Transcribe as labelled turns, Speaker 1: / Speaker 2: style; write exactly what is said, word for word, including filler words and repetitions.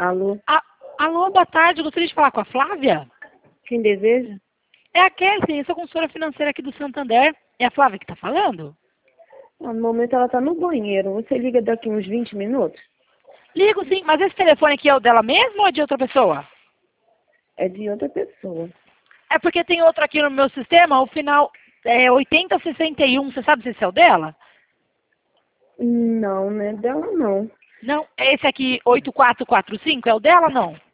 Speaker 1: Alô?
Speaker 2: A- Alô, boa tarde. Gostaria de falar com a Flávia?
Speaker 1: Quem deseja?
Speaker 2: É a Kessie, eu sou consultora financeira aqui do Santander. É a Flávia que está falando?
Speaker 1: Ah, no momento ela tá no banheiro. Você liga daqui uns vinte minutos?
Speaker 2: Ligo sim, mas esse telefone aqui é o dela mesmo ou é de outra pessoa?
Speaker 1: É de outra pessoa.
Speaker 2: É porque tem outro aqui no meu sistema, o final é oitenta sessenta e um. Você sabe se esse é o dela?
Speaker 1: Não, né? Dela não.
Speaker 2: Não, esse aqui, oito quatro quatro cinco, é o dela não?